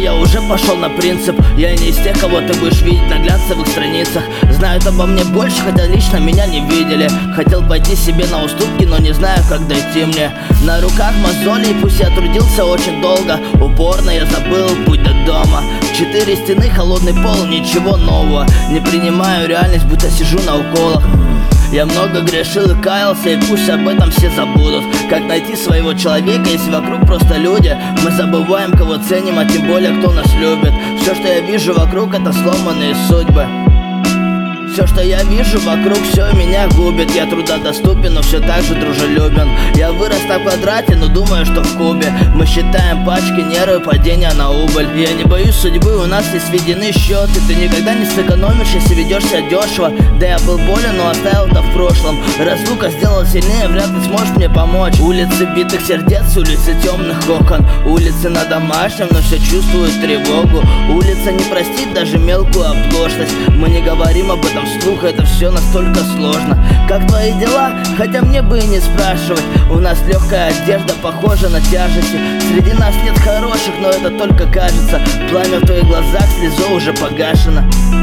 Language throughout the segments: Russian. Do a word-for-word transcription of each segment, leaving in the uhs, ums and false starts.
я уже пошел на принцип. Я не из тех, кого ты будешь видеть на глянцевых страницах. Знают обо мне больше, хотя лично меня не видели. Хотел пойти себе на уступки, но не знаю, как дойти мне. На руках мозоли, пусть я трудился очень долго. Упорно я забыл путь до дома. Четыре стены, холодный пол, ничего нового. Не принимаю реальность, будто сижу на уколах. Я много грешил и каялся, и пусть об этом все забудут. Как найти своего человека, если вокруг просто люди? Мы забываем, кого ценим, а тем более, кто нас любит. Все, что я вижу вокруг, это сломанные судьбы. Все, что я вижу вокруг, все меня губит. Я трудодоступен, но все так же дружелюбен. Я вырос на квадрате, но думаю, что в кубе. Мы считаем пачки, нервы, падения на убыль. Я не боюсь судьбы, у нас не сведены счеты. Ты никогда не сэкономишь, если ведешь себя дешево. Да, я был болен, но оставил это в прошлом. Разлука сделала сильнее, вряд ли сможешь мне помочь. Улицы битых сердец, улицы темных окон. Улицы на домашнем, но все чувствуют тревогу. Улица не простит даже мелкую оплошность. Мы не говорим об этом вслух, это все настолько сложно. Как твои дела? Хотя мне бы и не спрашивать. У нас легкая одежда, похожа на тяжести. Среди нас нет хороших, но это только кажется. Пламя в твоих глазах, слеза уже погашено.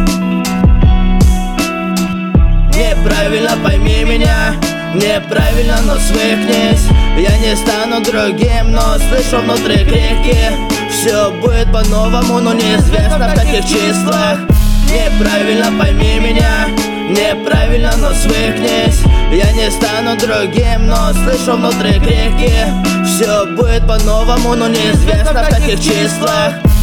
Неправильно пойми меня, неправильно, но свыкнись. Я не стану другим, но слышу внутри крики. Все будет по-новому, но неизвестно в каких числах. Неправильно пойми меня, неправильно, но свыкнись. Я не стану другим, но слышу внутри крики. Все будет по-новому, но неизвестно в каких числах.